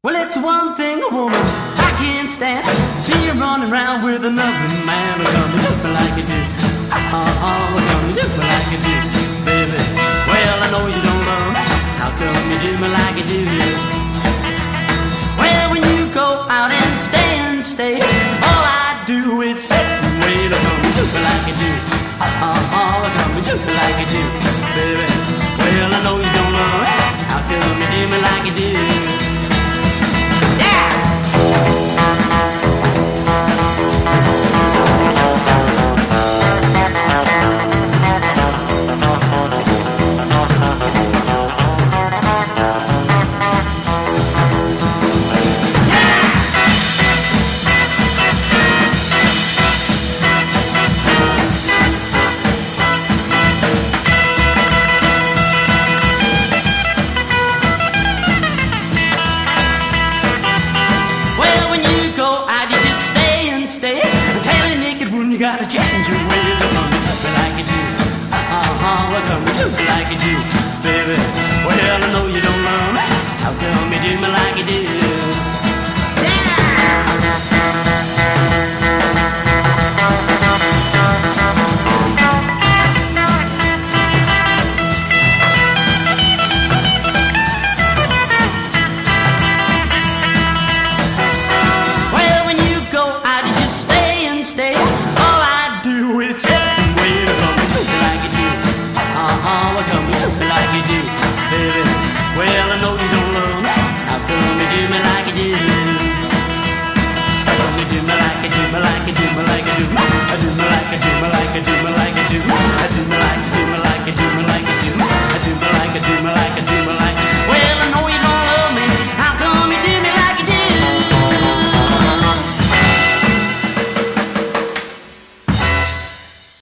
Well, it's one thing a woman I can't stand. See you running around with another man. Well, come and do me like you do. Well, come and do me like you do, baby. Well, I know you don't love me. How come you do me like you do? Well, when you go out and stay, all I do is sit and wait. Well, come and do me like you do. Well, come and do me like you do, baby. Well, I know you don't love me. How come you do me like you do? You gotta change your ways. Oh, come and do me like you do. Well, come and do me like you do, baby. Well, I know you don't love me. How come you do me like you do? Yeah!